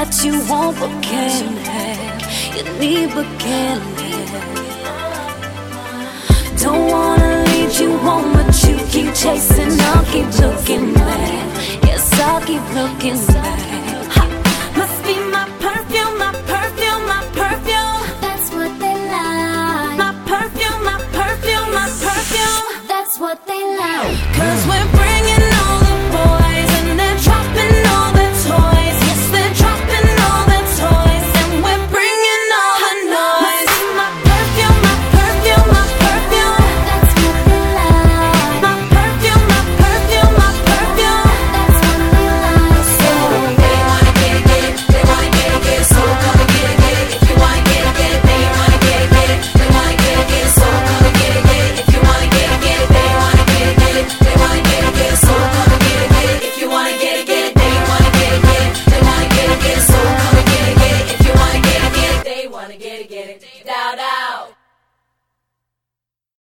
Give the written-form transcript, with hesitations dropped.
what you want but can't have. You need but can't have. Don't wanna lead you on, but you keep chasing. I'll keep looking back. Yes, I'll keep looking back. Ha! Must be my perfume, my perfume, my perfume. That's what they like. My perfume, my perfume, my perfume. That's what they like. 'Cause we're bringing all the boys and they're dropping all the toys. Yes, they're dropping all the toys and we're bringing all the noise. My perfume, my perfume, my perfume. That's what they like. My perfume, my perfume, my perfume. That's what they like. So they wanna get it, they wanna get it, so come and get it, if you wanna get it, they wanna get it, they wanna get it, so come and get it, if you wanna get it, they wanna get it, they wanna get it, so come and get it, if you wanna get it, they wanna get it, they wanna get it, so come and get it, if you wanna get it, they wanna get it, da da.